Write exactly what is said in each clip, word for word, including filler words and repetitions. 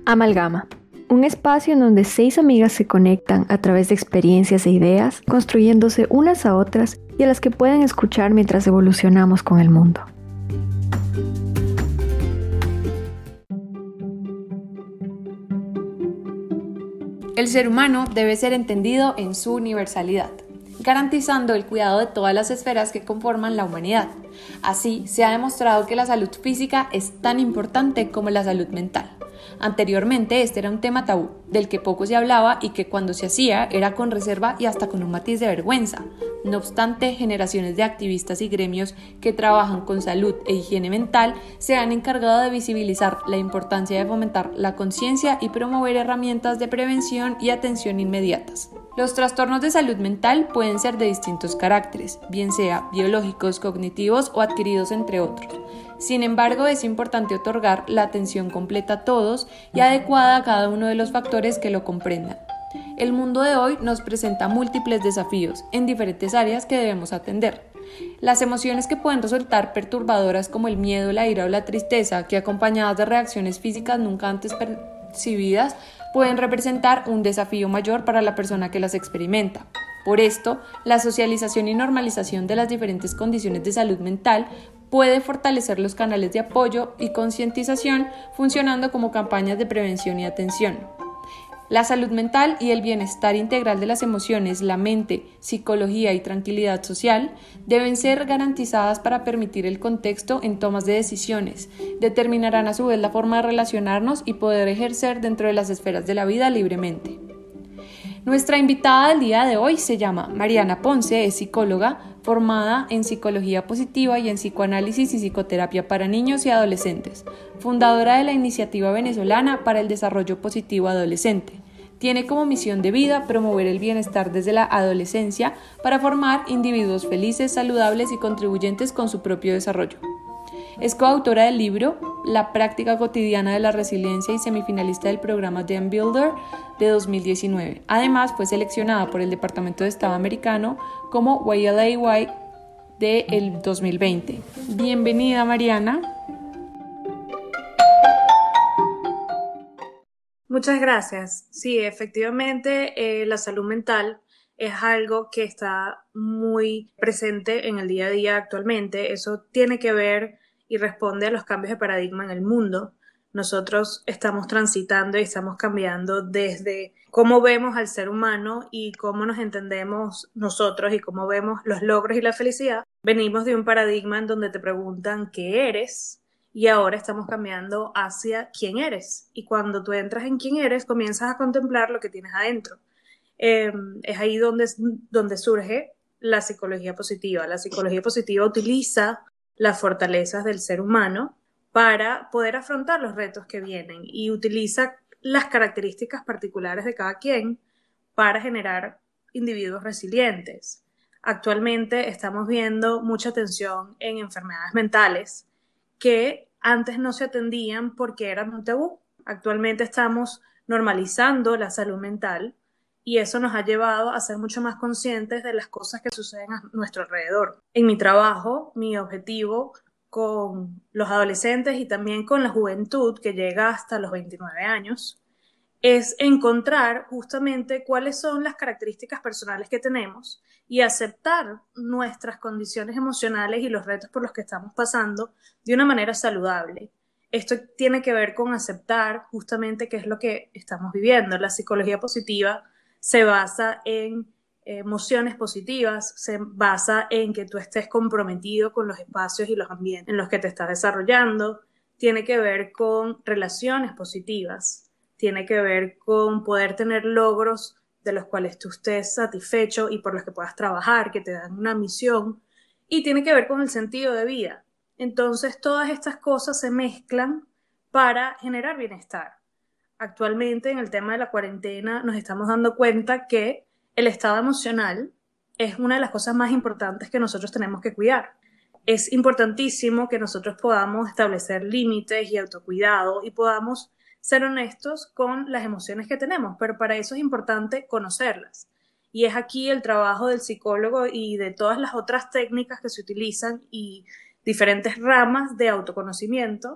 Amalgama, un espacio en donde seis amigas se conectan a través de experiencias e ideas, construyéndose unas a otras y a las que pueden escuchar mientras evolucionamos con el mundo. El ser humano debe ser entendido en su universalidad, garantizando el cuidado de todas las esferas que conforman la humanidad. Así, se ha demostrado que la salud física es tan importante como la salud mental. Anteriormente este era un tema tabú, del que poco se hablaba y que cuando se hacía era con reserva y hasta con un matiz de vergüenza. No obstante, generaciones de activistas y gremios que trabajan con salud e higiene mental se han encargado de visibilizar la importancia de fomentar la conciencia y promover herramientas de prevención y atención inmediatas. Los trastornos de salud mental pueden ser de distintos caracteres, bien sea biológicos, cognitivos o adquiridos entre otros. Sin embargo, es importante otorgar la atención completa a todos y adecuada a cada uno de los factores que lo comprendan. El mundo de hoy nos presenta múltiples desafíos en diferentes áreas que debemos atender. Las emociones que pueden resultar perturbadoras como el miedo, la ira o la tristeza, que acompañadas de reacciones físicas nunca antes percibidas, pueden representar un desafío mayor para la persona que las experimenta. Por esto, la socialización y normalización de las diferentes condiciones de salud mental puede fortalecer los canales de apoyo y concientización, funcionando como campañas de prevención y atención. La salud mental y el bienestar integral de las emociones, la mente, psicología y tranquilidad social deben ser garantizadas para permitir el contexto en tomas de decisiones. Determinarán a su vez la forma de relacionarnos y poder ejercer dentro de las esferas de la vida libremente. Nuestra invitada del día de hoy se llama Mariana Ponce, es psicóloga formada en psicología positiva y en psicoanálisis y psicoterapia para niños y adolescentes, fundadora de la Iniciativa Venezolana para el Desarrollo Positivo Adolescente. Tiene como misión de vida promover el bienestar desde la adolescencia para formar individuos felices, saludables y contribuyentes con su propio desarrollo. Es coautora del libro La práctica cotidiana de la resiliencia y semifinalista del programa The Unbuilder de dos mil diecinueve. Además, fue seleccionada por el Departamento de Estado americano como Y L A Y del dos mil veinte. Bienvenida, Mariana. Muchas gracias. Sí, efectivamente, eh, la salud mental es algo que está muy presente en el día a día actualmente. Eso tiene que ver y responde a los cambios de paradigma en el mundo. Nosotros estamos transitando y estamos cambiando desde cómo vemos al ser humano y cómo nos entendemos nosotros y cómo vemos los logros y la felicidad. Venimos de un paradigma en donde te preguntan qué eres y ahora estamos cambiando hacia quién eres. Y cuando tú entras en quién eres, comienzas a contemplar lo que tienes adentro. Eh, es ahí donde, donde surge la psicología positiva. La psicología positiva utiliza las fortalezas del ser humano para poder afrontar los retos que vienen y utiliza las características particulares de cada quien para generar individuos resilientes. Actualmente estamos viendo mucha atención en enfermedades mentales que antes no se atendían porque eran un tabú. Actualmente estamos normalizando la salud mental y eso nos ha llevado a ser mucho más conscientes de las cosas que suceden a nuestro alrededor. En mi trabajo, mi objetivo con los adolescentes y también con la juventud que llega hasta los veintinueve años es encontrar justamente cuáles son las características personales que tenemos y aceptar nuestras condiciones emocionales y los retos por los que estamos pasando de una manera saludable. Esto tiene que ver con aceptar justamente qué es lo que estamos viviendo. La psicología positiva se basa en emociones positivas, se basa en que tú estés comprometido con los espacios y los ambientes en los que te estás desarrollando, tiene que ver con relaciones positivas, tiene que ver con poder tener logros de los cuales tú estés satisfecho y por los que puedas trabajar, que te dan una misión, y tiene que ver con el sentido de vida. Entonces todas estas cosas se mezclan para generar bienestar. Actualmente en el tema de la cuarentena nos estamos dando cuenta que el estado emocional es una de las cosas más importantes que nosotros tenemos que cuidar. Es importantísimo que nosotros podamos establecer límites y autocuidado y podamos ser honestos con las emociones que tenemos, pero para eso es importante conocerlas. Y es aquí el trabajo del psicólogo y de todas las otras técnicas que se utilizan y diferentes ramas de autoconocimiento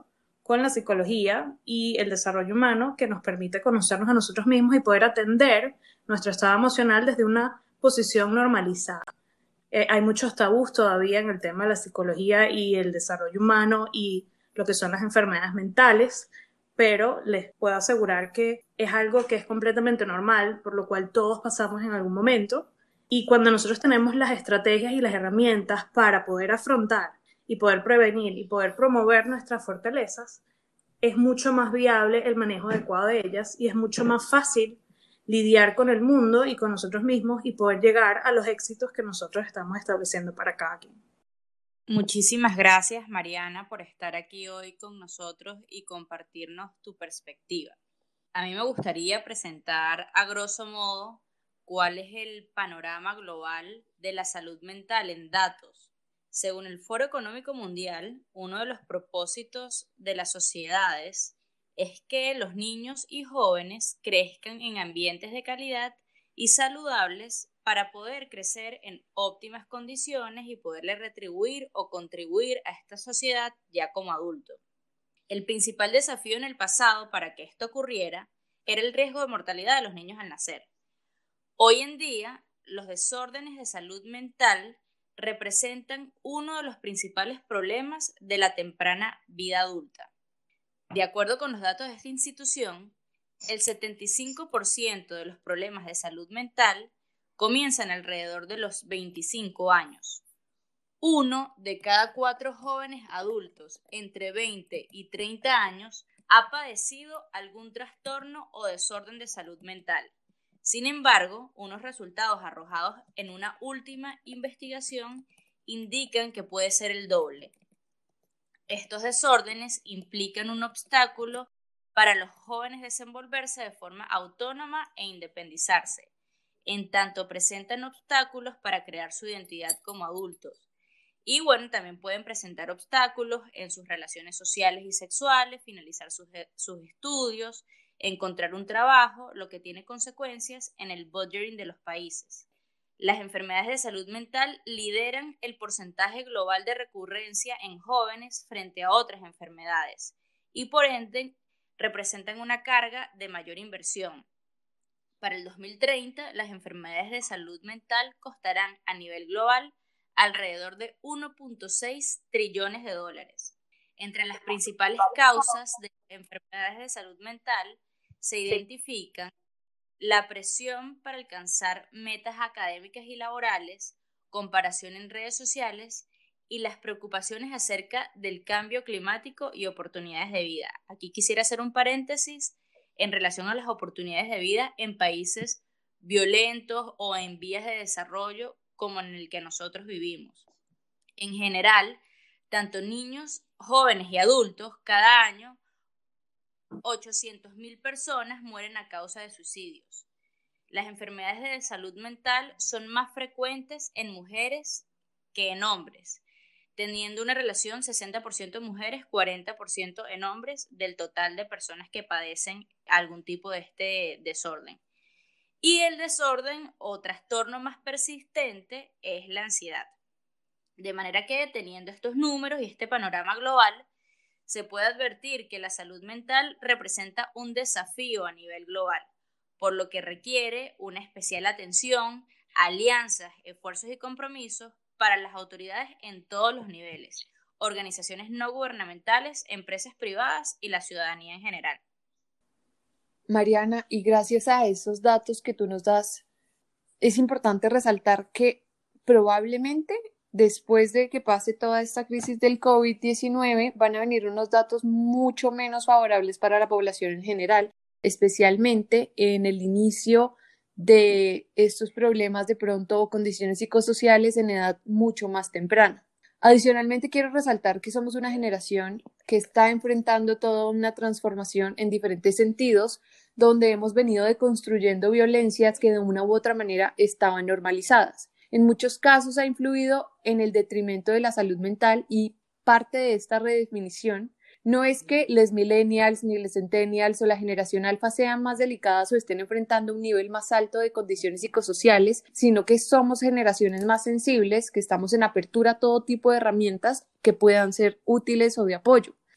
con la psicología y el desarrollo humano que nos permite conocernos a nosotros mismos y poder atender nuestro estado emocional desde una posición normalizada. Eh, hay muchos tabús todavía en el tema de la psicología y el desarrollo humano y lo que son las enfermedades mentales, pero les puedo asegurar que es algo que es completamente normal, por lo cual todos pasamos en algún momento. Y cuando nosotros tenemos las estrategias y las herramientas para poder afrontar y poder prevenir y poder promover nuestras fortalezas, es mucho más viable el manejo adecuado de ellas y es mucho más fácil lidiar con el mundo y con nosotros mismos y poder llegar a los éxitos que nosotros estamos estableciendo para cada quien. Muchísimas gracias, Mariana, por estar aquí hoy con nosotros y compartirnos tu perspectiva. A mí me gustaría presentar a grosso modo cuál es el panorama global de la salud mental en datos. Según el Foro Económico Mundial, uno de los propósitos de las sociedades es que los niños y jóvenes crezcan en ambientes de calidad y saludables para poder crecer en óptimas condiciones y poderle retribuir o contribuir a esta sociedad ya como adulto. El principal desafío en el pasado para que esto ocurriera era el riesgo de mortalidad de los niños al nacer. Hoy en día, los desórdenes de salud mental representan uno de los principales problemas de la temprana vida adulta. De acuerdo con los datos de esta institución, el setenta y cinco por ciento de los problemas de salud mental comienzan alrededor de los veinticinco años. Uno de cada cuatro jóvenes adultos entre veinte y treinta años ha padecido algún trastorno o desorden de salud mental. Sin embargo, unos resultados arrojados en una última investigación indican que puede ser el doble. Estos desórdenes implican un obstáculo para los jóvenes desenvolverse de forma autónoma e independizarse, en tanto presentan obstáculos para crear su identidad como adultos. Y bueno, también pueden presentar obstáculos en sus relaciones sociales y sexuales, finalizar sus, sus estudios, encontrar un trabajo, lo que tiene consecuencias en el budgeting de los países. Las enfermedades de salud mental lideran el porcentaje global de recurrencia en jóvenes frente a otras enfermedades y por ende representan una carga de mayor inversión. Para el dos mil treinta, las enfermedades de salud mental costarán a nivel global alrededor de uno punto seis trillones de dólares. Entre las principales causas de enfermedades de salud mental se identifican la presión para alcanzar metas académicas y laborales, comparación en redes sociales y las preocupaciones acerca del cambio climático y oportunidades de vida. Aquí quisiera hacer un paréntesis en relación a las oportunidades de vida en países violentos o en vías de desarrollo como en el que nosotros vivimos. En general, tanto niños, jóvenes y adultos, cada año ochocientas mil personas mueren a causa de suicidios. Las enfermedades de salud mental son más frecuentes en mujeres que en hombres, teniendo una relación sesenta por ciento mujeres, cuarenta por ciento en hombres del total de personas que padecen algún tipo de este desorden. Y el desorden o trastorno más persistente es la ansiedad. De manera que, teniendo estos números y este panorama global, se puede advertir que la salud mental representa un desafío a nivel global, por lo que requiere una especial atención, alianzas, esfuerzos y compromisos para las autoridades en todos los niveles, organizaciones no gubernamentales, empresas privadas y la ciudadanía en general. Mariana, y gracias a esos datos que tú nos das, es importante resaltar que probablemente después de que pase toda esta crisis del COVID diecinueve van a venir unos datos mucho menos favorables para la población en general, especialmente en el inicio de estos problemas de pronto o condiciones psicosociales en edad mucho más temprana. Adicionalmente, quiero resaltar que somos una generación que está enfrentando toda una transformación en diferentes sentidos, donde hemos venido deconstruyendo violencias que de una u otra manera estaban normalizadas. En muchos casos ha influido en el detrimento de la salud mental y parte de esta redefinición no es que les millennials ni les centennials o la generación alfa sean más delicadas o estén enfrentando un nivel más alto de condiciones psicosociales, sino que somos generaciones más sensibles, que estamos en apertura a todo tipo de herramientas que puedan ser útiles o de apoyo.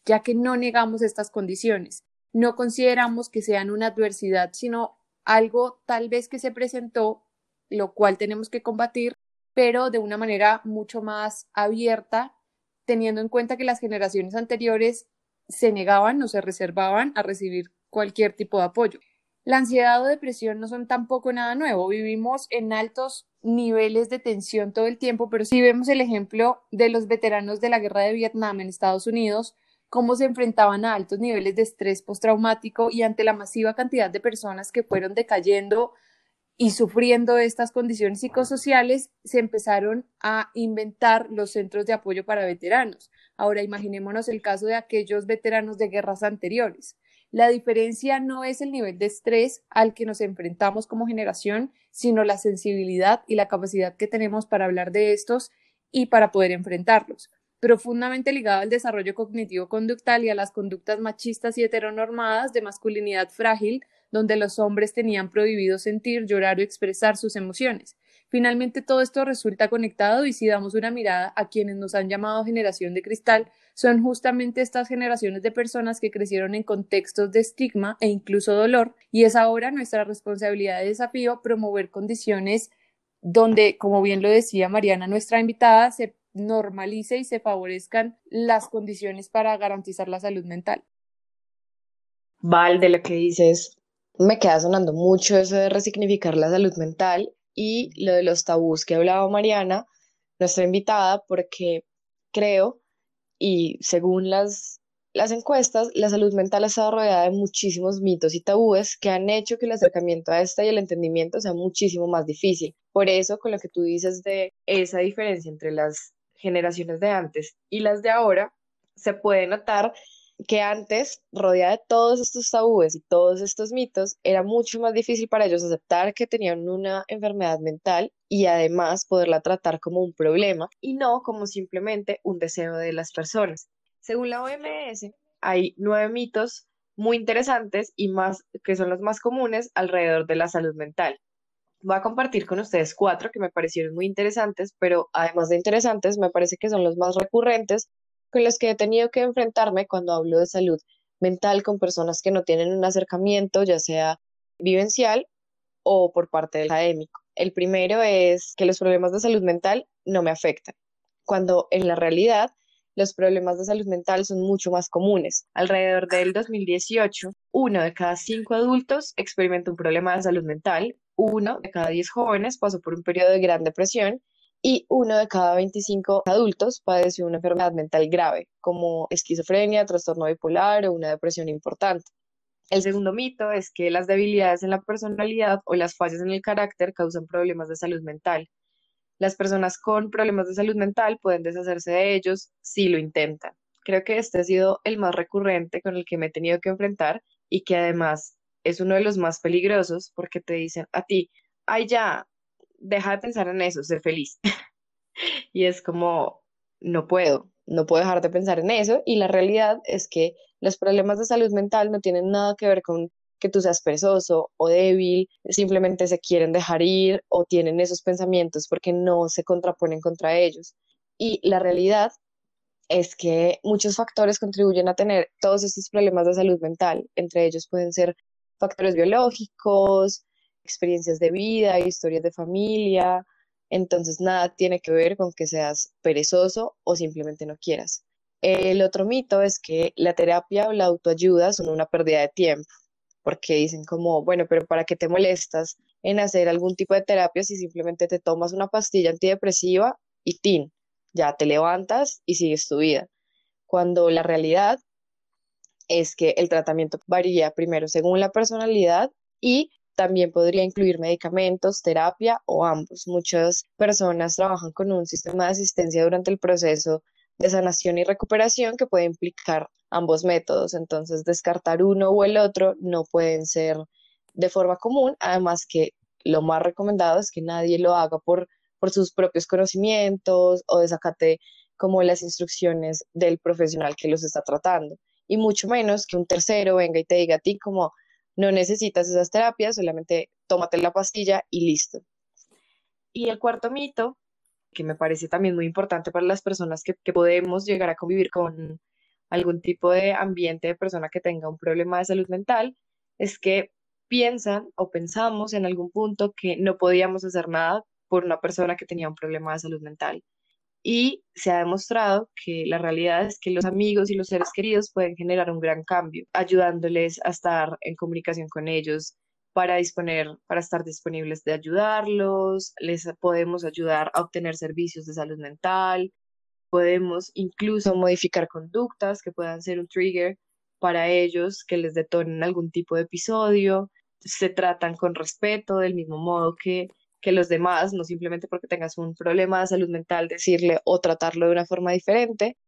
ya que no negamos estas condiciones. No consideramos que sean una adversidad, sino algo tal vez que se presentó, lo cual tenemos que combatir, pero de una manera mucho más abierta, teniendo en cuenta que las generaciones anteriores se negaban o se reservaban a recibir cualquier tipo de apoyo. La ansiedad o depresión no son tampoco nada nuevo. Vivimos en altos niveles de tensión todo el tiempo, pero si vemos el ejemplo de los veteranos de la guerra de Vietnam en Estados Unidos, cómo se enfrentaban a altos niveles de estrés postraumático y ante la masiva cantidad de personas que fueron decayendo y sufriendo estas condiciones psicosociales, se empezaron a inventar los centros de apoyo para veteranos. Ahora imaginémonos el caso de aquellos veteranos de guerras anteriores. La diferencia no es el nivel de estrés al que nos enfrentamos como generación, sino la sensibilidad y la capacidad que tenemos para hablar de estos y para poder enfrentarlos. Profundamente ligado al desarrollo cognitivo-conductal y a las conductas machistas y heteronormadas de masculinidad frágil, donde los hombres tenían prohibido sentir, llorar o expresar sus emociones. Finalmente, todo esto resulta conectado y si damos una mirada a quienes nos han llamado generación de cristal, son justamente estas generaciones de personas que crecieron en contextos de estigma e incluso dolor, y es ahora nuestra responsabilidad y desafío promover condiciones donde, como bien lo decía Mariana, nuestra invitada, se normalice y se favorezcan las condiciones para garantizar la salud mental. Val, de lo que dices, me queda sonando mucho eso de resignificar la salud mental y lo de los tabús que hablaba Mariana, nuestra invitada, porque creo, y según las, las encuestas, la salud mental ha estado rodeada de muchísimos mitos y tabúes que han hecho que el acercamiento a esta y el entendimiento sea muchísimo más difícil. Por eso, con lo que tú dices de esa diferencia entre las generaciones de antes y las de ahora, se puede notar que antes, rodeada de todos estos tabúes y todos estos mitos, era mucho más difícil para ellos aceptar que tenían una enfermedad mental y además poderla tratar como un problema y no como simplemente un deseo de las personas. Según la O M S, hay nueve mitos muy interesantes y más que son los más comunes alrededor de la salud mental. Voy a compartir con ustedes cuatro que me parecieron muy interesantes, pero además de interesantes, me parece que son los más recurrentes con los que he tenido que enfrentarme cuando hablo de salud mental con personas que no tienen un acercamiento, ya sea vivencial o por parte del académico. El primero es que los problemas de salud mental no me afectan, cuando en la realidad los problemas de salud mental son mucho más comunes. Alrededor del dos mil dieciocho, uno de cada cinco adultos experimenta un problema de salud mental, uno de cada diez jóvenes pasó por un periodo de gran depresión y uno de cada veinticinco adultos padeció una enfermedad mental grave, como esquizofrenia, trastorno bipolar o una depresión importante. El segundo mito es que las debilidades en la personalidad o las fallas en el carácter causan problemas de salud mental. Las personas con problemas de salud mental pueden deshacerse de ellos si lo intentan. Creo que este ha sido el más recurrente con el que me he tenido que enfrentar y que además es uno de los más peligrosos porque te dicen a ti, ay ya, deja de pensar en eso, sé feliz. Y es como, no puedo, no puedo dejar de pensar en eso. Y la realidad es que los problemas de salud mental no tienen nada que ver con que tú seas perezoso o débil, simplemente se quieren dejar ir o tienen esos pensamientos porque no se contraponen contra ellos. Y la realidad es que muchos factores contribuyen a tener todos estos problemas de salud mental. Entre ellos pueden ser factores biológicos, experiencias de vida, historias de familia. Entonces, nada tiene que ver con que seas perezoso o simplemente no quieras. El otro mito es que la terapia o la autoayuda son una pérdida de tiempo, porque dicen como, bueno, pero ¿para qué te molestas en hacer algún tipo de terapia si simplemente te tomas una pastilla antidepresiva y tin, ya te levantas y sigues tu vida? Cuando la realidad es que el tratamiento varía primero según la personalidad y también podría incluir medicamentos, terapia o ambos. Muchas personas trabajan con un sistema de asistencia durante el proceso de sanación y recuperación que puede implicar ambos métodos. Entonces, descartar uno o el otro no pueden ser de forma común. Además que lo más recomendado es que nadie lo haga por, por sus propios conocimientos o desacate como las instrucciones del profesional que los está tratando. Y mucho menos que un tercero venga y te diga a ti como, no necesitas esas terapias, solamente tómate la pastilla y listo. Y el cuarto mito, que me parece también muy importante para las personas que, que podemos llegar a convivir con algún tipo de ambiente de persona que tenga un problema de salud mental, es que piensan o pensamos en algún punto que no podíamos hacer nada por una persona que tenía un problema de salud mental. Y se ha demostrado que la realidad es que los amigos y los seres queridos pueden generar un gran cambio, ayudándoles a estar en comunicación con ellos para disponer, para estar disponibles de ayudarlos, les podemos ayudar a obtener servicios de salud mental, podemos incluso modificar conductas que puedan ser un trigger para ellos, que les detonen algún tipo de episodio. Se tratan con respeto, del mismo modo que, que los demás, no simplemente porque tengas un problema de salud mental, decirle o tratarlo de una forma diferente,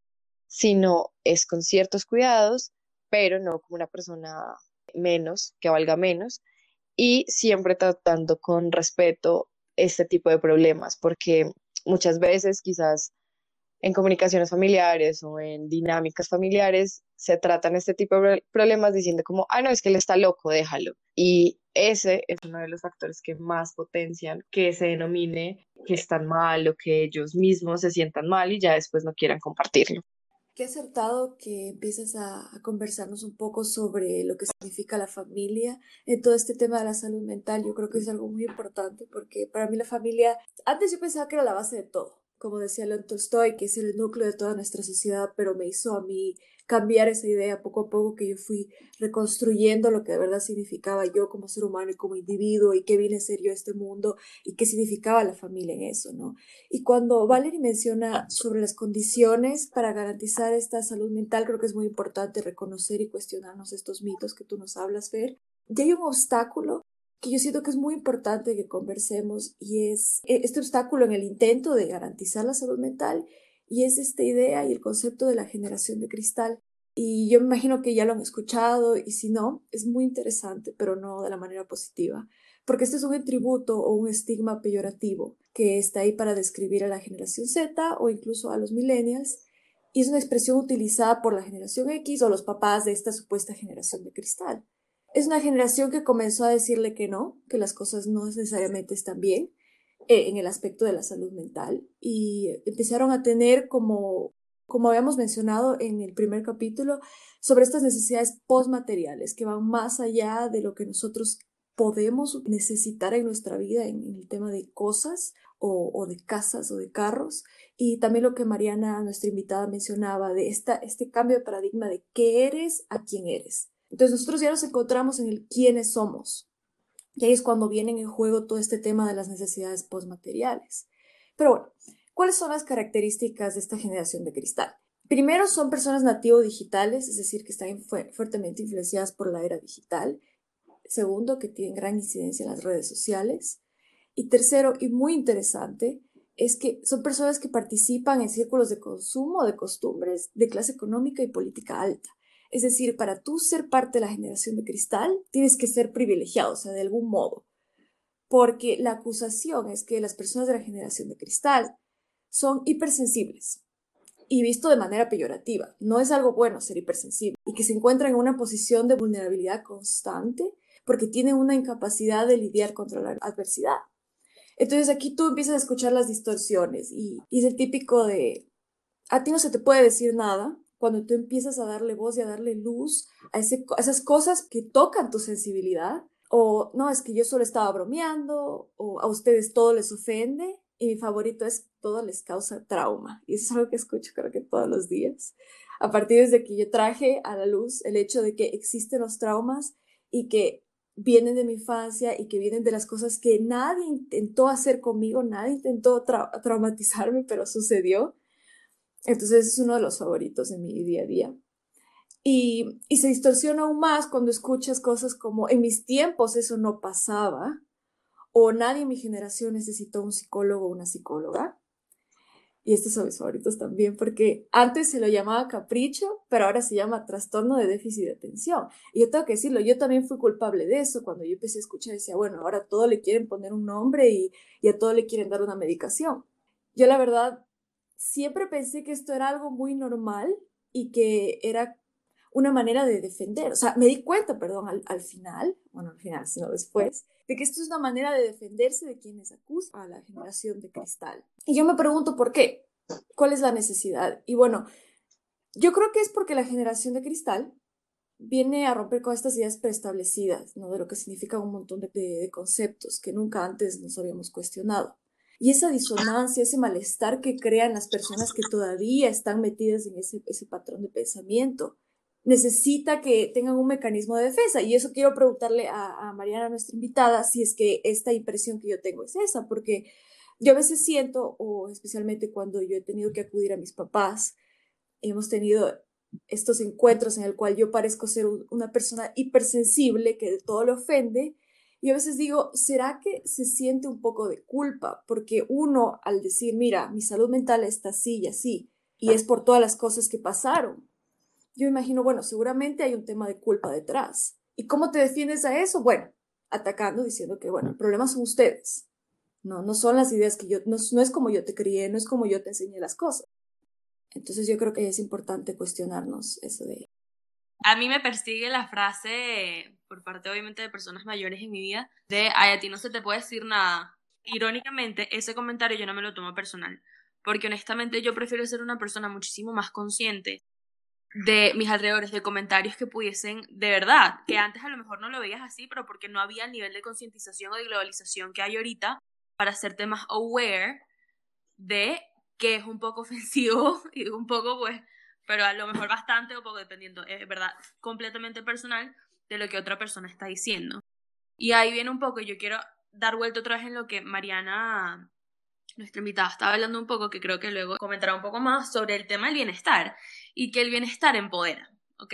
sino es con ciertos cuidados, pero no como una persona menos, que valga menos, y siempre tratando con respeto este tipo de problemas, porque muchas veces quizás en comunicaciones familiares o en dinámicas familiares se tratan este tipo de pro- problemas diciendo como, ah, no, es que él está loco, déjalo. Y ese es uno de los factores que más potencian que se denomine que están mal o que ellos mismos se sientan mal y ya después no quieran compartirlo. Qué acertado que empieces a, a conversarnos un poco sobre lo que significa la familia en todo este tema de la salud mental. Yo creo que es algo muy importante porque para mí la familia, antes yo pensaba que era la base de todo, como decía León Tolstoy, que es el núcleo de toda nuestra sociedad, pero me hizo a mí cambiar esa idea poco a poco, que yo fui reconstruyendo lo que de verdad significaba yo como ser humano y como individuo, y qué vine a ser yo a este mundo y qué significaba la familia en eso, ¿no? Y cuando Valerie menciona sobre las condiciones para garantizar esta salud mental, creo que es muy importante reconocer y cuestionarnos estos mitos que tú nos hablas, Fer. Y hay un obstáculo que yo siento que es muy importante que conversemos, y es este obstáculo en el intento de garantizar la salud mental, y es esta idea y el concepto de la generación de cristal. Y yo me imagino que ya lo han escuchado, y si no, es muy interesante, pero no de la manera positiva, porque este es un tributo o un estigma peyorativo que está ahí para describir a la generación Z o incluso a los millennials, y es una expresión utilizada por la generación X o los papás de esta supuesta generación de cristal. Es una generación que comenzó a decirle que no, que las cosas no necesariamente están bien eh, en el aspecto de la salud mental, y empezaron a tener como, como habíamos mencionado en el primer capítulo, sobre estas necesidades postmateriales que van más allá de lo que nosotros podemos necesitar en nuestra vida en, en el tema de cosas o, o de casas o de carros, y también lo que Mariana, nuestra invitada, mencionaba de esta, este cambio de paradigma de qué eres a quién eres. Entonces nosotros ya nos encontramos en el quiénes somos, y ahí es cuando vienen en juego todo este tema de las necesidades postmateriales. Pero bueno, ¿cuáles son las características de esta generación de cristal? Primero, son personas nativo digitales, es decir, que están fu fuertemente influenciadas por la era digital. Segundo, que tienen gran incidencia en las redes sociales. Y tercero, y muy interesante, es que son personas que participan en círculos de consumo, de costumbres, de clase económica y política alta. Es decir, para tú ser parte de la generación de cristal, tienes que ser privilegiado, o sea, de algún modo. Porque la acusación es que las personas de la generación de cristal son hipersensibles, y visto de manera peyorativa. No es algo bueno ser hipersensible, y que se encuentran en una posición de vulnerabilidad constante porque tienen una incapacidad de lidiar contra la adversidad. Entonces aquí tú empiezas a escuchar las distorsiones, y, y es el típico de, a ti no se te puede decir nada, cuando tú empiezas a darle voz y a darle luz a, ese, a esas cosas que tocan tu sensibilidad, o no, es que yo solo estaba bromeando, o a ustedes todo les ofende, y mi favorito es todo les causa trauma, y eso es algo que escucho creo que todos los días, a partir de que yo traje a la luz el hecho de que existen los traumas y que vienen de mi infancia y que vienen de las cosas que nadie intentó hacer conmigo, nadie intentó tra traumatizarme, pero sucedió. Entonces es uno de los favoritos de mi día a día. Y, y se distorsiona aún más cuando escuchas cosas como, en mis tiempos eso no pasaba, o nadie en mi generación necesitó un psicólogo o una psicóloga. Y estos son mis favoritos también, porque antes se lo llamaba capricho, pero ahora se llama trastorno de déficit de atención. Y yo tengo que decirlo, yo también fui culpable de eso. Cuando yo empecé a escuchar, decía, bueno, ahora a todo le quieren poner un nombre y, y a todo le quieren dar una medicación. Yo la verdad siempre pensé que esto era algo muy normal y que era una manera de defender. O sea, me di cuenta, perdón, al, al final, bueno, al final, sino después, de que esto es una manera de defenderse de quienes acusan a la generación de cristal. Y yo me pregunto por qué, cuál es la necesidad. Y bueno, Yo creo que es porque la generación de cristal viene a romper con estas ideas preestablecidas, ¿no? De lo que significa un montón de, de, de conceptos que nunca antes nos habíamos cuestionado. Y esa disonancia, ese malestar que crean las personas que todavía están metidas en ese, ese patrón de pensamiento, necesita que tengan un mecanismo de defensa. Y eso quiero preguntarle a, a Mariana, nuestra invitada, si es que esta impresión que yo tengo es esa, porque yo a veces siento, o especialmente cuando yo he tenido que acudir a mis papás, hemos tenido estos encuentros en el cual yo parezco ser una persona hipersensible que de todo le ofende, y a veces digo, ¿será que se siente un poco de culpa? Porque uno, al decir, mira, mi salud mental está así y así, y es por todas las cosas que pasaron, yo imagino, bueno, seguramente hay un tema de culpa detrás. ¿Y cómo te defiendes a eso? Bueno, atacando, diciendo que, bueno, el problema son ustedes. No, no son las ideas que yo, no, no es como yo te crié, no es como yo te enseñé las cosas. Entonces yo creo que es importante cuestionarnos eso de... A mí me persigue la frase, por parte obviamente de personas mayores en mi vida, de, ay, a ti no se te puede decir nada. Irónicamente, ese comentario yo no me lo tomo personal, porque honestamente yo prefiero ser una persona muchísimo más consciente de mis alrededores, de comentarios que pudiesen, de verdad, que antes a lo mejor no lo veías así, pero porque no había el nivel de concientización o de globalización que hay ahorita para hacerte más aware de que es un poco ofensivo y un poco, pues, pero a lo mejor bastante o poco, dependiendo, es verdad, completamente personal de lo que otra persona está diciendo. Y ahí viene un poco, yo quiero dar vuelta otra vez en lo que Mariana, nuestra invitada, estaba hablando un poco, que creo que luego comentará un poco más sobre el tema del bienestar, y que el bienestar empodera, ¿ok?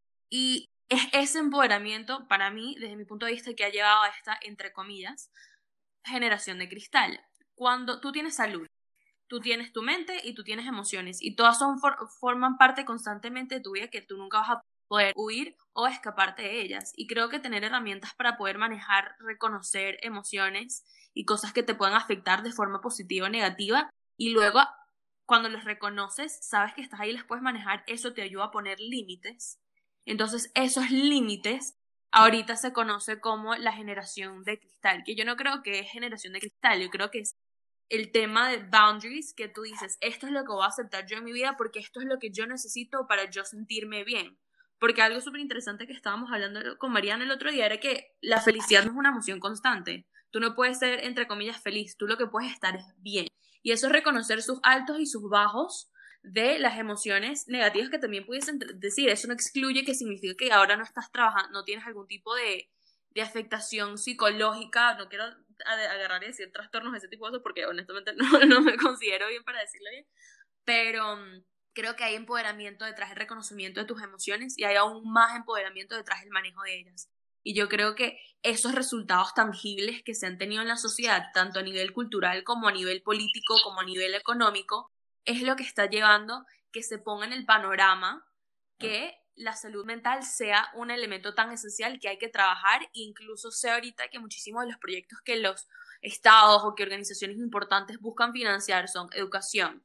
Y es ese empoderamiento, para mí, desde mi punto de vista, que ha llevado a esta, entre comillas, generación de cristal. Cuando tú tienes salud, tú tienes tu mente y tú tienes emociones, y todas son for- forman parte constantemente de tu vida, que tú nunca vas a poder huir o escaparte de ellas. Y creo que tener herramientas para poder manejar, reconocer emociones y cosas que te puedan afectar de forma positiva o negativa, y luego cuando los reconoces, sabes que estás ahí y les puedes manejar, eso te ayuda a poner límites. Entonces esos límites ahorita se conoce como la generación de cristal, que yo no creo que es generación de cristal, yo creo que es el tema de boundaries, que tú dices, esto es lo que voy a aceptar yo en mi vida porque esto es lo que yo necesito para yo sentirme bien. Porque algo súper interesante que estábamos hablando con Mariana el otro día era que la felicidad no es una emoción constante. Tú no puedes ser, entre comillas, feliz, tú lo que puedes estar es bien. Y eso es reconocer sus altos y sus bajos de las emociones negativas que también pudiesen decir. Eso no excluye que significa que ahora no estás trabajando, no tienes algún tipo de, de afectación psicológica, no quiero agarrar y decir trastornos, ese tipo de cosas, porque honestamente no, no me considero bien para decirlo bien, pero um, creo que hay empoderamiento detrás del reconocimiento de tus emociones, y hay aún más empoderamiento detrás del manejo de ellas. Y yo creo que esos resultados tangibles que se han tenido en la sociedad, tanto a nivel cultural como a nivel político, como a nivel económico, es lo que está llevando que se ponga en el panorama que la salud mental sea un elemento tan esencial que hay que trabajar, incluso sea ahorita que muchísimos de los proyectos que los estados o que organizaciones importantes buscan financiar son educación,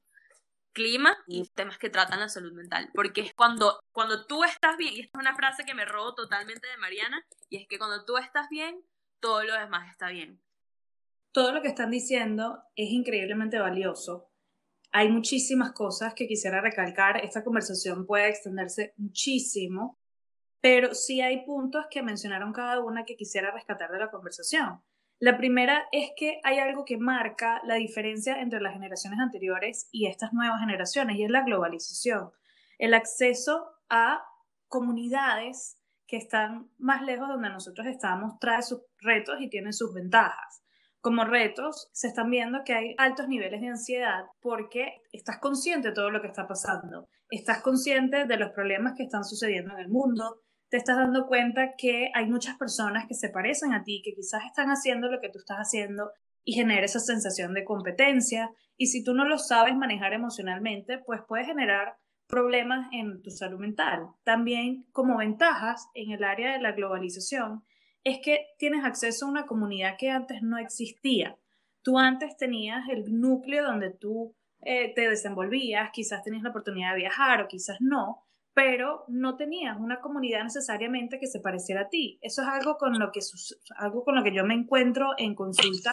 clima y temas que tratan la salud mental, porque es cuando, cuando tú estás bien, y esta es una frase que me robo totalmente de Mariana, y es que cuando tú estás bien, todo lo demás está bien. Todo lo que están diciendo es increíblemente valioso. Hay muchísimas cosas que quisiera recalcar. Esta conversación puede extenderse muchísimo, pero sí hay puntos que mencionaron cada una que quisiera rescatar de la conversación. La primera es que hay algo que marca la diferencia entre las generaciones anteriores y estas nuevas generaciones, y es la globalización. El acceso a comunidades que están más lejos de donde nosotros estamos trae sus retos y tiene sus ventajas. Como retos, se están viendo que hay altos niveles de ansiedad porque estás consciente de todo lo que está pasando, estás consciente de los problemas que están sucediendo en el mundo, te estás dando cuenta que hay muchas personas que se parecen a ti, que quizás están haciendo lo que tú estás haciendo, y genera esa sensación de competencia, y si tú no lo sabes manejar emocionalmente, pues puede generar problemas en tu salud mental. También, como ventajas en el área de la globalización, es que tienes acceso a una comunidad que antes no existía. Tú antes tenías el núcleo donde tú eh, te desenvolvías, quizás tenías la oportunidad de viajar o quizás no, pero no tenías una comunidad necesariamente que se pareciera a ti. Eso es algo con lo que, algo con lo que yo me encuentro en consulta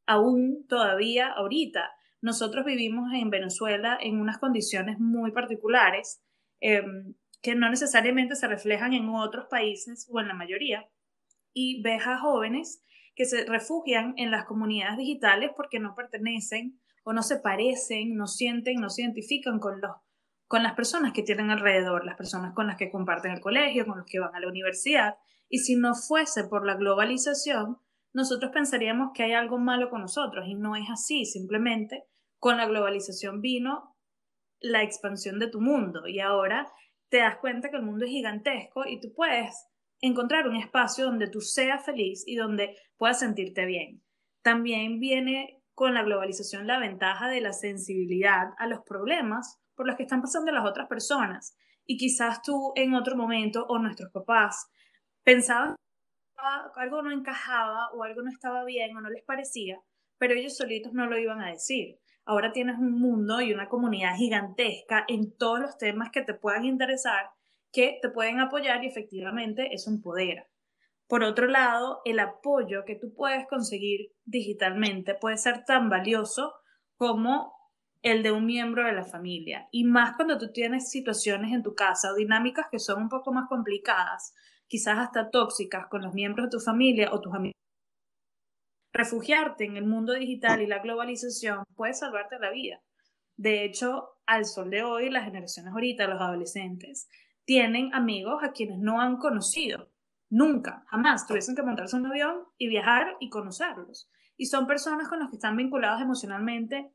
aún todavía ahorita. Nosotros vivimos en Venezuela en unas condiciones muy particulares eh, que no necesariamente se reflejan en otros países o en la mayoría, y ves a jóvenes que se refugian en las comunidades digitales porque no pertenecen o no se parecen, no sienten, no se identifican con, los, con las personas que tienen alrededor, las personas con las que comparten el colegio, con los que van a la universidad. Y si no fuese por la globalización, nosotros pensaríamos que hay algo malo con nosotros, y no es así. Simplemente con la globalización vino la expansión de tu mundo, y ahora te das cuenta que el mundo es gigantesco y tú puedes encontrar un espacio donde tú seas feliz y donde puedas sentirte bien. También viene con la globalización la ventaja de la sensibilidad a los problemas por los que están pasando las otras personas, y quizás tú en otro momento, o nuestros papás, pensaban que algo no encajaba o algo no estaba bien o no les parecía, pero ellos solitos no lo iban a decir. Ahora tienes un mundo y una comunidad gigantesca en todos los temas que te puedan interesar, que te pueden apoyar, y efectivamente eso empodera. Por otro lado, el apoyo que tú puedes conseguir digitalmente puede ser tan valioso como el de un miembro de la familia, y más cuando tú tienes situaciones en tu casa o dinámicas que son un poco más complicadas, quizás hasta tóxicas, con los miembros de tu familia o tus amigos. Refugiarte en el mundo digital y la globalización puede salvarte la vida. De hecho, al sol de hoy, las generaciones ahorita, los adolescentes, tienen amigos a quienes no han conocido nunca, jamás. Tuviesen que montarse en un avión y viajar y conocerlos. Y son personas con las que están vinculados emocionalmente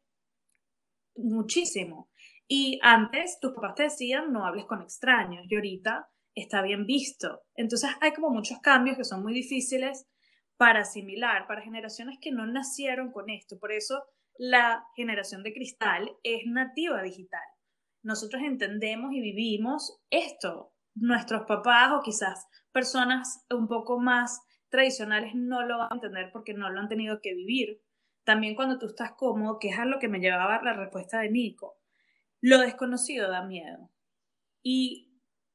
muchísimo. Y antes tus papás te decían no hables con extraños, y ahorita está bien visto. Entonces hay como muchos cambios que son muy difíciles para asimilar, para generaciones que no nacieron con esto. Por eso la generación de cristal es nativa digital. Nosotros entendemos y vivimos esto. Nuestros papás, o quizás personas un poco más tradicionales, no lo van a entender porque no lo han tenido que vivir. También cuando tú estás cómodo, que es a lo que me llevaba a la respuesta de Nico, lo desconocido da miedo. Y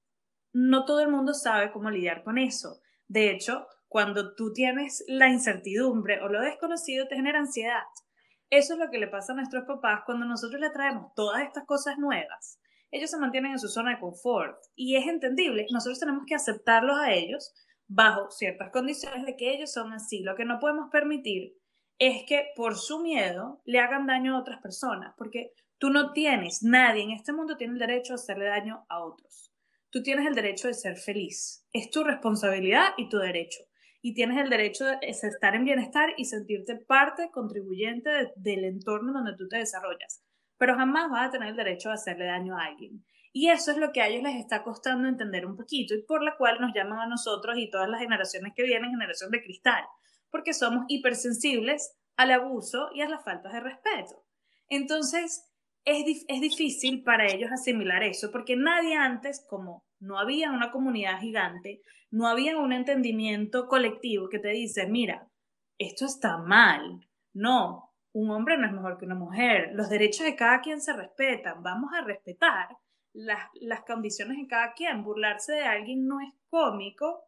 no todo el mundo sabe cómo lidiar con eso. De hecho, cuando tú tienes la incertidumbre o lo desconocido, te genera ansiedad. Eso es lo que le pasa a nuestros papás cuando nosotros le traemos todas estas cosas nuevas. Ellos se mantienen en su zona de confort, y es entendible. Nosotros tenemos que aceptarlos a ellos bajo ciertas condiciones de que ellos son así. Lo que no podemos permitir es que por su miedo le hagan daño a otras personas, porque tú no tienes, nadie en este mundo tiene el derecho a hacerle daño a otros. Tú tienes el derecho de ser feliz. Es tu responsabilidad y tu derecho. Y tienes el derecho de estar en bienestar y sentirte parte contribuyente de, del entorno donde tú te desarrollas. Pero jamás vas a tener el derecho de hacerle daño a alguien. Y eso es lo que a ellos les está costando entender un poquito, y por la cual nos llaman a nosotros y todas las generaciones que vienen, generación de cristal, porque somos hipersensibles al abuso y a las faltas de respeto. Entonces, es, dif- es difícil para ellos asimilar eso, porque nadie antes, como no había una comunidad gigante, no había un entendimiento colectivo que te dice, mira, esto está mal. No, un hombre no es mejor que una mujer. Los derechos de cada quien se respetan. Vamos a respetar las, las condiciones de cada quien. Burlarse de alguien no es cómico,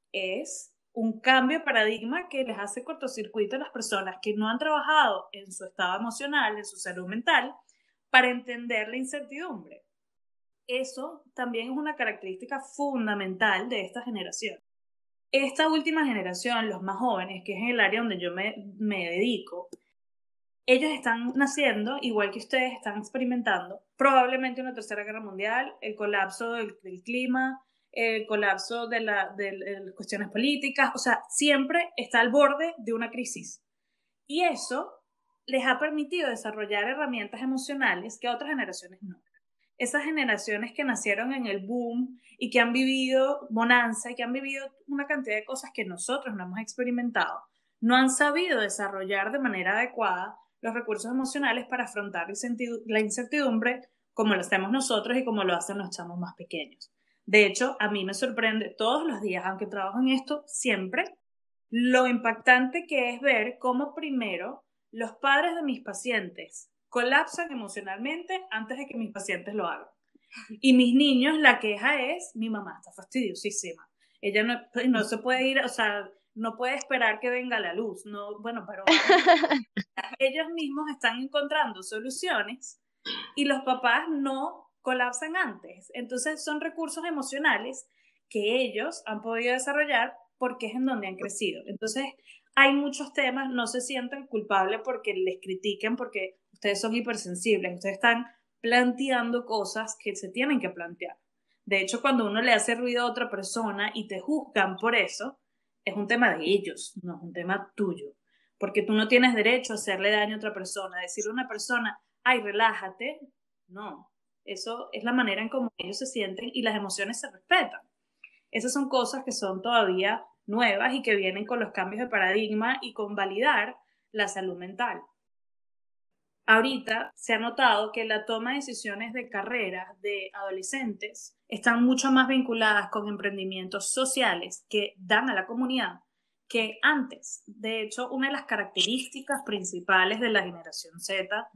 es un cambio de paradigma que les hace cortocircuito a las personas que no han trabajado en su estado emocional, en su salud mental, para entender la incertidumbre. Eso también es una característica fundamental de esta generación. Esta última generación, los más jóvenes, que es el área donde yo me, me dedico, ellos están naciendo, igual que ustedes están experimentando, probablemente una tercera guerra mundial, el colapso del, del clima, el colapso de, la, de, de las cuestiones políticas. O sea, siempre está al borde de una crisis. Y eso les ha permitido desarrollar herramientas emocionales que a otras generaciones no. Esas generaciones que nacieron en el boom y que han vivido bonanza y que han vivido una cantidad de cosas que nosotros no hemos experimentado, no han sabido desarrollar de manera adecuada los recursos emocionales para afrontar la incertidumbre como lo hacemos nosotros y como lo hacen los chamos más pequeños. De hecho, a mí me sorprende todos los días, aunque trabajo en esto siempre, lo impactante que es ver cómo primero los padres de mis pacientes colapsan emocionalmente antes de que mis pacientes lo hagan. Y mis niños, la queja es, mi mamá está fastidiosísima. Ella no, no se puede ir, o sea, no puede esperar que venga la luz. No, bueno, pero ellos mismos están encontrando soluciones y los papás no colapsan antes. Entonces son recursos emocionales que ellos han podido desarrollar porque es en donde han crecido. Entonces hay muchos temas, no se sientan culpables porque les critiquen, porque ustedes son hipersensibles, ustedes están planteando cosas que se tienen que plantear. De hecho, cuando uno le hace ruido a otra persona y te juzgan por eso, es un tema de ellos, no es un tema tuyo. Porque tú no tienes derecho a hacerle daño a otra persona, a decirle a una persona, ay, relájate. No, eso es la manera en cómo ellos se sienten y las emociones se respetan. Esas son cosas que son todavía nuevas y que vienen con los cambios de paradigma y con validar la salud mental. Ahorita se ha notado que la toma de decisiones de carreras de adolescentes están mucho más vinculadas con emprendimientos sociales que dan a la comunidad que antes. De hecho, una de las características principales de la generación Z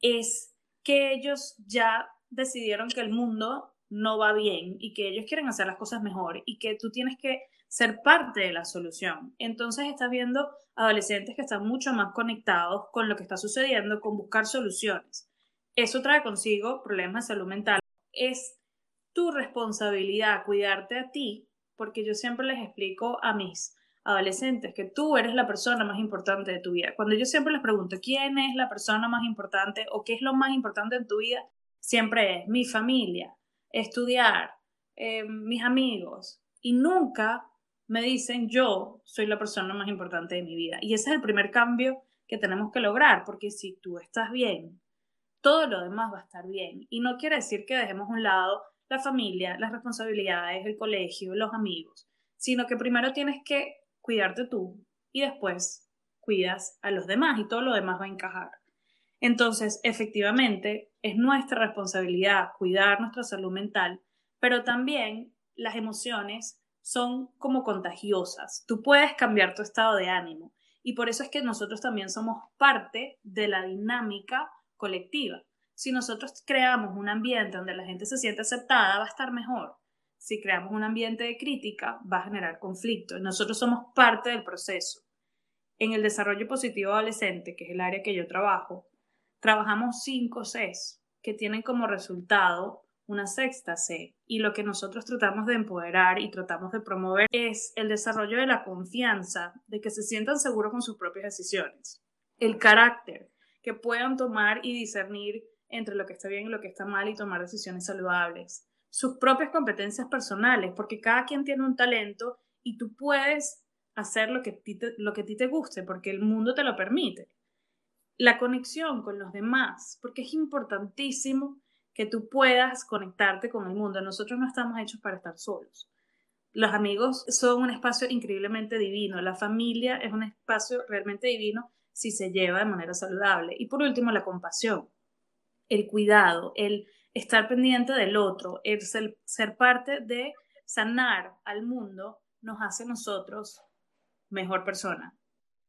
es que ellos ya decidieron que el mundo no va bien y que ellos quieren hacer las cosas mejor y que tú tienes que ser parte de la solución. Entonces estás viendo adolescentes que están mucho más conectados con lo que está sucediendo, con buscar soluciones. Eso trae consigo problemas de salud mental. Es tu responsabilidad cuidarte a ti, porque yo siempre les explico a mis adolescentes que tú eres la persona más importante de tu vida. Cuando yo siempre les pregunto quién es la persona más importante o qué es lo más importante en tu vida, siempre es mi familia, estudiar, eh, mis amigos, y nunca me dicen yo soy la persona más importante de mi vida. Y ese es el primer cambio que tenemos que lograr, porque si tú estás bien, todo lo demás va a estar bien. Y no quiere decir que dejemos a un lado la familia, las responsabilidades, el colegio, los amigos, sino que primero tienes que cuidarte tú y después cuidas a los demás y todo lo demás va a encajar. Entonces, efectivamente, es nuestra responsabilidad cuidar nuestra salud mental, pero también las emociones son como contagiosas. Tú puedes cambiar tu estado de ánimo y por eso es que nosotros también somos parte de la dinámica colectiva. Si nosotros creamos un ambiente donde la gente se siente aceptada, va a estar mejor. Si creamos un ambiente de crítica, va a generar conflicto. Nosotros somos parte del proceso. En el desarrollo positivo adolescente, que es el área que yo trabajo, trabajamos cinco Cs que tienen como resultado una sexta C, y lo que nosotros tratamos de empoderar y tratamos de promover es el desarrollo de la confianza, de que se sientan seguros con sus propias decisiones, el carácter, que puedan tomar y discernir entre lo que está bien y lo que está mal y tomar decisiones saludables, sus propias competencias personales, porque cada quien tiene un talento y tú puedes hacer lo que a ti te, lo que a ti te guste, porque el mundo te lo permite. La conexión con los demás, porque es importantísimo que tú puedas conectarte con el mundo. Nosotros no estamos hechos para estar solos. Los amigos son un espacio increíblemente divino. La familia es un espacio realmente divino si se lleva de manera saludable. Y por último, la compasión, el cuidado, el estar pendiente del otro, el ser, ser parte de sanar al mundo nos hace nosotros mejor persona.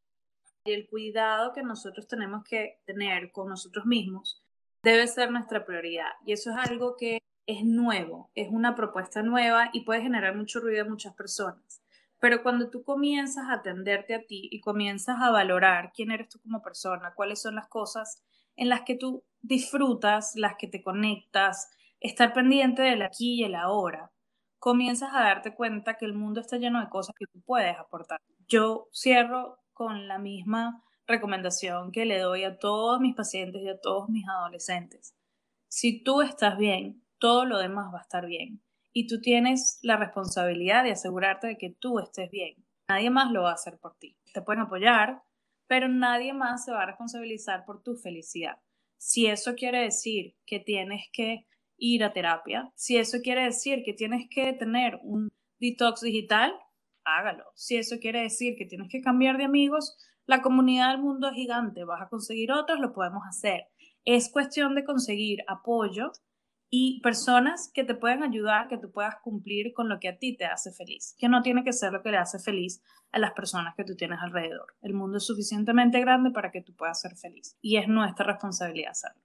Y el cuidado que nosotros tenemos que tener con nosotros mismos debe ser nuestra prioridad. Y eso es algo que es nuevo, es una propuesta nueva y puede generar mucho ruido a muchas personas. Pero cuando tú comienzas a atenderte a ti y comienzas a valorar quién eres tú como persona, cuáles son las cosas en las que tú disfrutas, las que te conectas, estar pendiente del aquí y el ahora, comienzas a darte cuenta que el mundo está lleno de cosas que tú puedes aportar. Yo cierro con la misma recomendación que le doy a todos mis pacientes y a todos mis adolescentes. Si tú estás bien, todo lo demás va a estar bien. Y tú tienes la responsabilidad de asegurarte de que tú estés bien. Nadie más lo va a hacer por ti. Te pueden apoyar, pero nadie más se va a responsabilizar por tu felicidad. Si eso quiere decir que tienes que ir a terapia, si eso quiere decir que tienes que tener un detox digital, hágalo. Si eso quiere decir que tienes que cambiar de amigos, la comunidad del mundo es gigante, vas a conseguir otros, lo podemos hacer. Es cuestión de conseguir apoyo y personas que te puedan ayudar, que tú puedas cumplir con lo que a ti te hace feliz, que no tiene que ser lo que le hace feliz a las personas que tú tienes alrededor. El mundo es suficientemente grande para que tú puedas ser feliz y es nuestra responsabilidad hacerlo.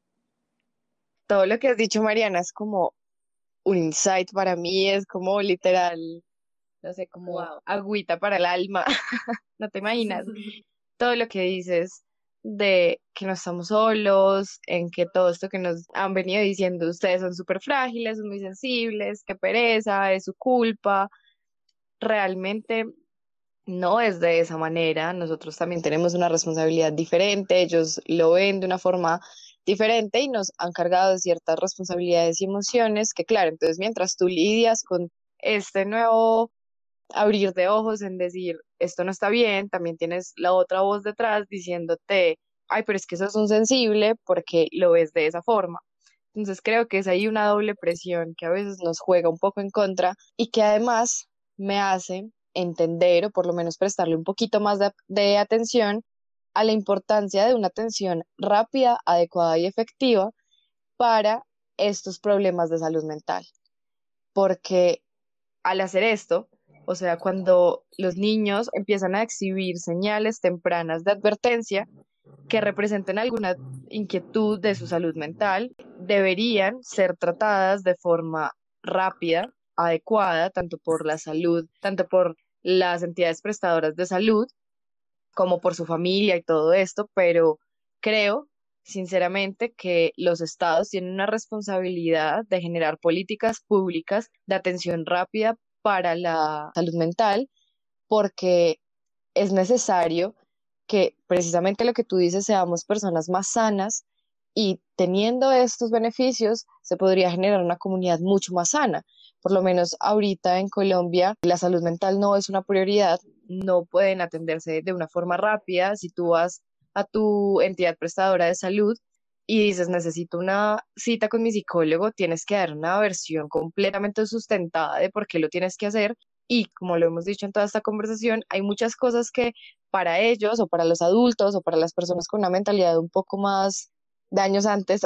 Todo lo que has dicho, Mariana, es como un insight para mí, es como literal, no sé, como Wow. agüita para el alma. No te imaginas todo lo que dices. de que no estamos solos, en que todo esto que nos han venido diciendo, ustedes son súper frágiles, son muy sensibles, qué pereza, es su culpa. Realmente no es de esa manera. Nosotros también tenemos una responsabilidad diferente, ellos lo ven de una forma diferente y nos han cargado de ciertas responsabilidades y emociones que, claro, entonces mientras tú lidias con este nuevo abrir de ojos en decir, esto no está bien, también tienes la otra voz detrás diciéndote, ay, pero es que sos un sensible porque lo ves de esa forma. Entonces creo que es ahí una doble presión que a veces nos juega un poco en contra y que además me hace entender o por lo menos prestarle un poquito más de, de atención a la importancia de una atención rápida, adecuada y efectiva para estos problemas de salud mental. Porque al hacer esto, o sea, cuando los niños empiezan a exhibir señales tempranas de advertencia que representen alguna inquietud de su salud mental, deberían ser tratadas de forma rápida, adecuada, tanto por la salud, tanto por las entidades prestadoras de salud, como por su familia y todo esto, pero creo sinceramente que los estados tienen una responsabilidad de generar políticas públicas de atención rápida para la salud mental, porque es necesario que precisamente lo que tú dices, seamos personas más sanas y teniendo estos beneficios se podría generar una comunidad mucho más sana. Por lo menos ahorita en Colombia la salud mental no es una prioridad, no pueden atenderse de una forma rápida. Si tú vas a tu entidad prestadora de salud y dices necesito una cita con mi psicólogo, tienes que dar una versión completamente sustentada de por qué lo tienes que hacer. Y como lo hemos dicho en toda esta conversación, hay muchas cosas que para ellos o para los adultos o para las personas con una mentalidad un poco más de años antes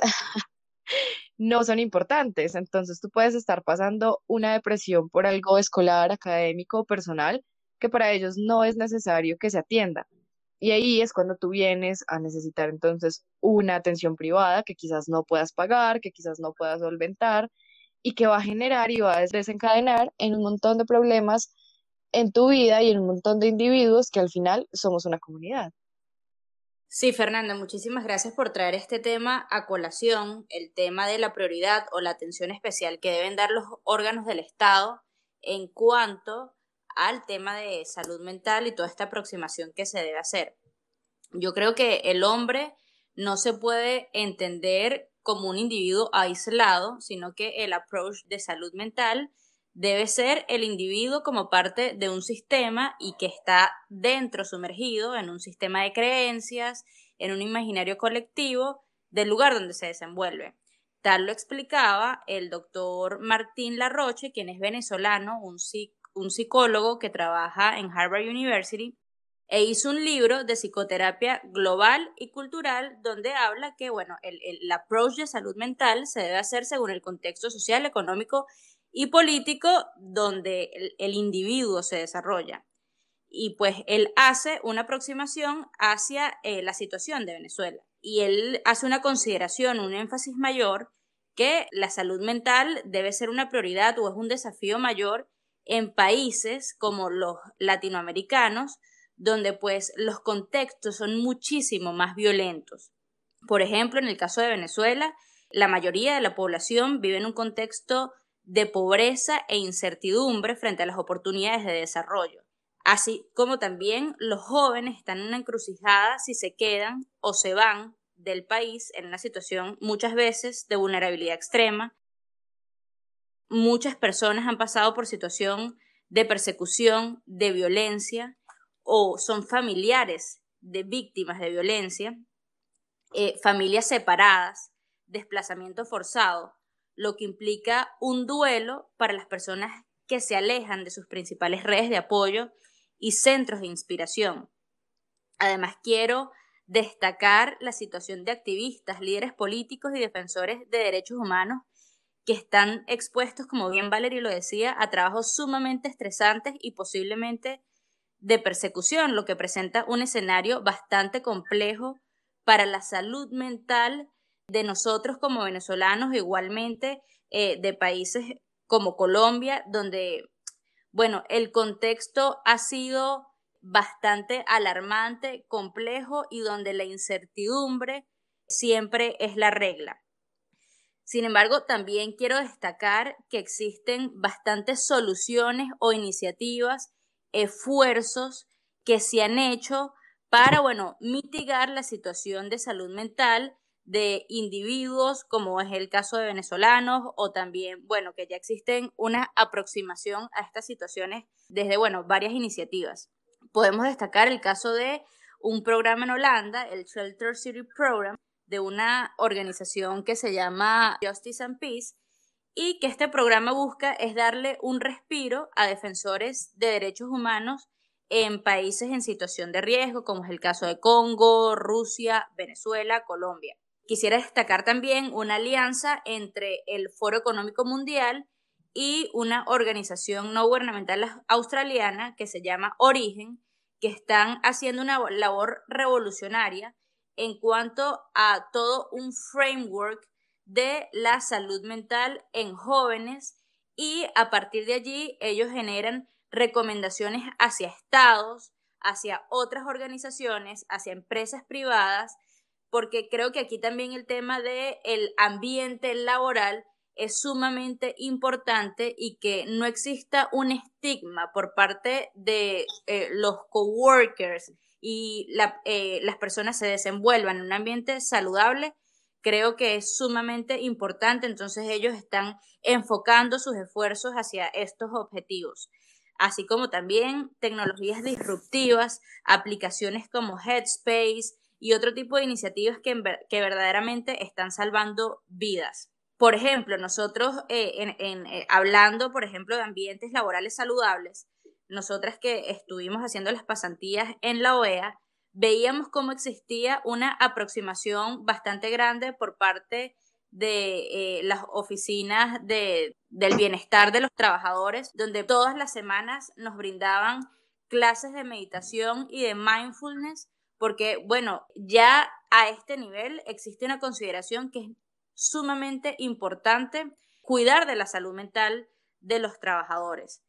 no son importantes. Entonces tú puedes estar pasando una depresión por algo escolar, académico o personal que para ellos no es necesario que se atienda. Y ahí es cuando tú vienes a necesitar entonces una atención privada que quizás no puedas pagar, que quizás no puedas solventar y que va a generar y va a desencadenar en un montón de problemas en tu vida y en un montón de individuos que al final somos una comunidad. Sí, Fernanda, muchísimas gracias por traer este tema a colación, el tema de la prioridad o la atención especial que deben dar los órganos del Estado en cuanto al tema de salud mental y toda esta aproximación que se debe hacer. Yo creo que el hombre no se puede entender como un individuo aislado, sino que el approach de salud mental debe ser el individuo como parte de un sistema y que está dentro, sumergido en un sistema de creencias, en un imaginario colectivo del lugar donde se desenvuelve. Tal lo explicaba el doctor Martín Larroche, quien es venezolano, un, psic- un psicólogo que trabaja en Harvard University, e hizo un libro de psicoterapia global y cultural donde habla que, bueno, el, el, el approach de salud mental se debe hacer según el contexto social, económico y político donde el, el individuo se desarrolla. Y pues él hace una aproximación hacia eh, la situación de Venezuela. Y él hace una consideración, un énfasis mayor, que la salud mental debe ser una prioridad o es un desafío mayor en países como los latinoamericanos, donde pues los contextos son muchísimo más violentos. Por ejemplo, en el caso de Venezuela, la mayoría de la población vive en un contexto de pobreza e incertidumbre frente a las oportunidades de desarrollo. Así como también los jóvenes están en una encrucijada si se quedan o se van del país en una situación muchas veces de vulnerabilidad extrema. Muchas personas han pasado por situación de persecución, de violencia o son familiares de víctimas de violencia, eh, familias separadas, desplazamiento forzado, lo que implica un duelo para las personas que se alejan de sus principales redes de apoyo y centros de inspiración. Además, quiero destacar la situación de activistas, líderes políticos y defensores de derechos humanos que están expuestos, como bien Valerie lo decía, a trabajos sumamente estresantes y posiblemente de persecución, lo que presenta un escenario bastante complejo para la salud mental de nosotros como venezolanos, igualmente eh, de países como Colombia, donde, bueno, el contexto ha sido bastante alarmante, complejo y donde la incertidumbre siempre es la regla. Sin embargo, también quiero destacar que existen bastantes soluciones o iniciativas, esfuerzos que se han hecho para, bueno, mitigar la situación de salud mental de individuos, como es el caso de venezolanos, o también, bueno, que ya existen una aproximación a estas situaciones desde, bueno, varias iniciativas. Podemos destacar el caso de un programa en Holanda, el Shelter City Program, de una organización que se llama Justice and Peace, y que este programa busca es darle un respiro a defensores de derechos humanos en países en situación de riesgo, como es el caso de Congo, Rusia, Venezuela, Colombia. Quisiera destacar también una alianza entre el Foro Económico Mundial y una organización no gubernamental australiana que se llama Origen, que están haciendo una labor revolucionaria en cuanto a todo un framework de la salud mental en jóvenes, y a partir de allí ellos generan recomendaciones hacia estados, hacia otras organizaciones, hacia empresas privadas, porque creo que aquí también el tema del ambiente laboral es sumamente importante y que no exista un estigma por parte de eh, los coworkers y la, eh, las personas se desenvuelvan en un ambiente saludable, creo que es sumamente importante. Entonces ellos están enfocando sus esfuerzos hacia estos objetivos, así como también tecnologías disruptivas, aplicaciones como Headspace y otro tipo de iniciativas que, que verdaderamente están salvando vidas. Por ejemplo, nosotros eh, en, en, eh, hablando, por ejemplo, de ambientes laborales saludables, nosotras que estuvimos haciendo las pasantías en la O E A, veíamos cómo existía una aproximación bastante grande por parte de eh, las oficinas de, del bienestar de los trabajadores, donde todas las semanas nos brindaban clases de meditación y de mindfulness, porque, bueno, ya a este nivel existe una consideración que es sumamente importante cuidar de la salud mental de los trabajadores.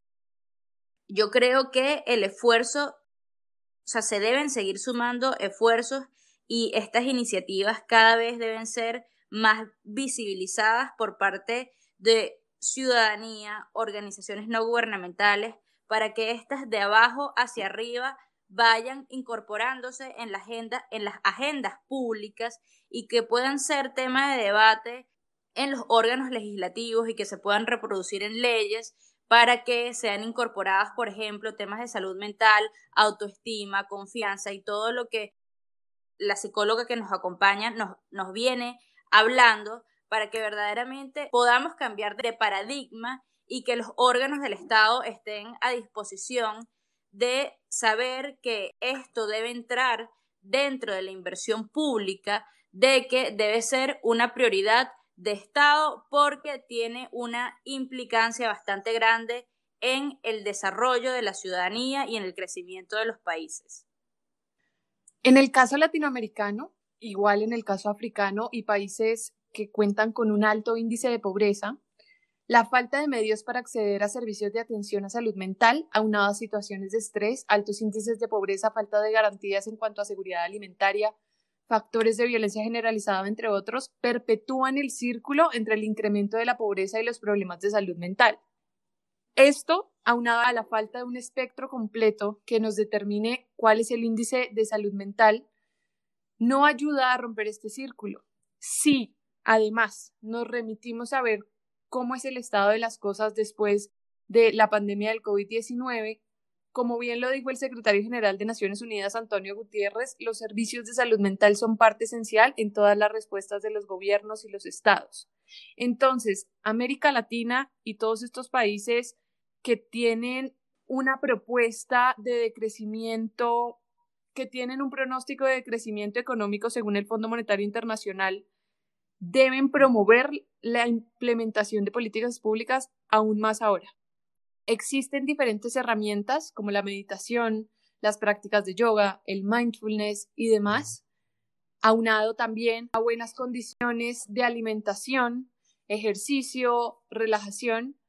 Yo creo que el esfuerzo, o sea, se deben seguir sumando esfuerzos y estas iniciativas cada vez deben ser más visibilizadas por parte de ciudadanía, organizaciones no gubernamentales, para que estas de abajo hacia arriba vayan incorporándose en la agenda, en las agendas públicas, y que puedan ser tema de debate en los órganos legislativos y que se puedan reproducir en leyes para que sean incorporadas, por ejemplo, temas de salud mental, autoestima, confianza y todo lo que la psicóloga que nos acompaña nos, nos viene hablando, para que verdaderamente podamos cambiar de paradigma y que los órganos del Estado estén a disposición de saber que esto debe entrar dentro de la inversión pública, de que debe ser una prioridad de Estado porque tiene una implicancia bastante grande en el desarrollo de la ciudadanía y en el crecimiento de los países. En el caso latinoamericano, igual en el caso africano y países que cuentan con un alto índice de pobreza, la falta de medios para acceder a servicios de atención a salud mental, aunado a situaciones de estrés, altos índices de pobreza, falta de garantías en cuanto a seguridad alimentaria, factores de violencia generalizada, entre otros, perpetúan el círculo entre el incremento de la pobreza y los problemas de salud mental. Esto, aunado a la falta de un espectro completo que nos determine cuál es el índice de salud mental, no ayuda a romper este círculo. Sí, además, nos remitimos a ver cómo es el estado de las cosas después de la pandemia del COVID diecinueve, como bien lo dijo el secretario general de Naciones Unidas, Antonio Guterres, los servicios de salud mental son parte esencial en todas las respuestas de los gobiernos y los estados. Entonces, América Latina y todos estos países que tienen una propuesta de decrecimiento, que tienen un pronóstico de crecimiento económico según el Fondo Monetario Internacional, deben promover la implementación de políticas públicas aún más ahora. Existen diferentes herramientas como la meditación, las prácticas de yoga, el mindfulness y demás, aunado también a buenas condiciones de alimentación, ejercicio, relajación,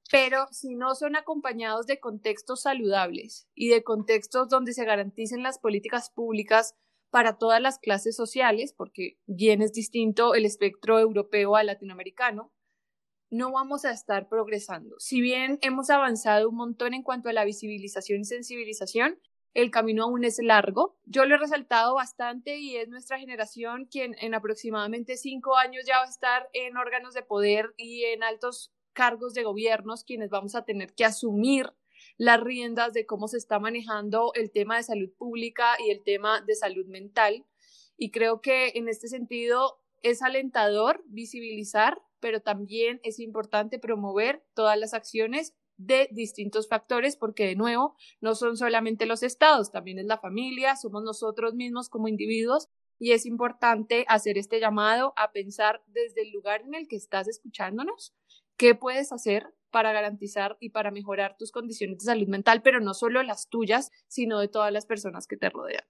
pero si no son acompañados de contextos saludables y de contextos donde se garanticen las políticas públicas para todas las clases sociales, porque bien es distinto el espectro europeo al latinoamericano, no vamos a estar progresando. Si bien hemos avanzado un montón en cuanto a la visibilización y sensibilización, el camino aún es largo. Yo lo he resaltado bastante y es nuestra generación quien en aproximadamente cinco años ya va a estar en órganos de poder y en altos cargos de gobiernos, quienes vamos a tener que asumir las riendas de cómo se está manejando el tema de salud pública y el tema de salud mental. Y creo que en este sentido es alentador visibilizar, pero también es importante promover todas las acciones de distintos factores, porque de nuevo no son solamente los estados, también es la familia, somos nosotros mismos como individuos, y es importante hacer este llamado a pensar desde el lugar en el que estás escuchándonos, qué puedes hacer para garantizar y para mejorar tus condiciones de salud mental, pero no solo las tuyas, sino de todas las personas que te rodean.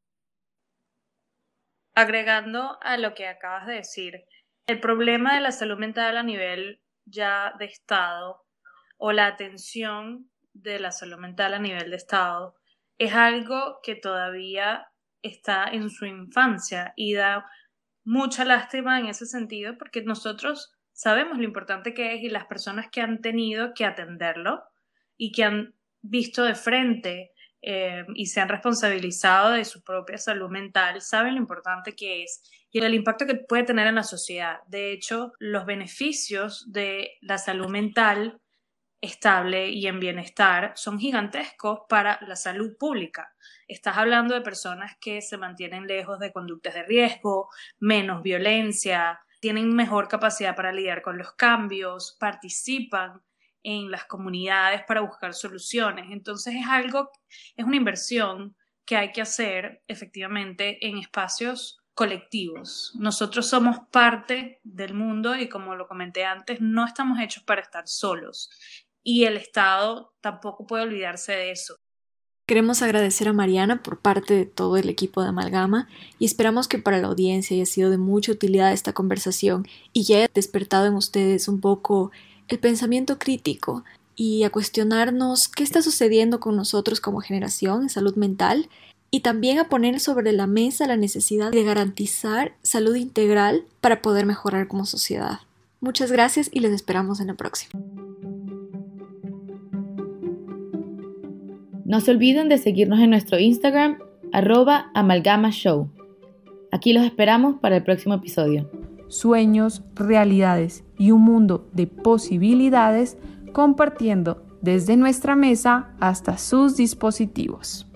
Agregando a lo que acabas de decir, el problema de la salud mental a nivel ya de Estado o la atención de la salud mental a nivel de Estado es algo que todavía está en su infancia y da mucha lástima en ese sentido, porque nosotros sabemos lo importante que es y las personas que han tenido que atenderlo y que han visto de frente eh, y se han responsabilizado de su propia salud mental saben lo importante que es y el impacto que puede tener en la sociedad. De hecho, los beneficios de la salud mental estable y en bienestar son gigantescos para la salud pública. Estás hablando de personas que se mantienen lejos de conductas de riesgo, menos violencia, tienen mejor capacidad para lidiar con los cambios, participan en las comunidades para buscar soluciones. Entonces es algo, es una inversión que hay que hacer efectivamente en espacios colectivos. Nosotros somos parte del mundo y, como lo comenté antes, no estamos hechos para estar solos. Y el Estado tampoco puede olvidarse de eso. Queremos agradecer a Mariana por parte de todo el equipo de Amalgama y esperamos que para la audiencia haya sido de mucha utilidad esta conversación y que haya despertado en ustedes un poco el pensamiento crítico y a cuestionarnos qué está sucediendo con nosotros como generación en salud mental y también a poner sobre la mesa la necesidad de garantizar salud integral para poder mejorar como sociedad. Muchas gracias y les esperamos en la próxima. No se olviden de seguirnos en nuestro Instagram, arroba amalgamashow. Aquí los esperamos para el próximo episodio. Sueños, realidades y un mundo de posibilidades compartiendo desde nuestra mesa hasta sus dispositivos.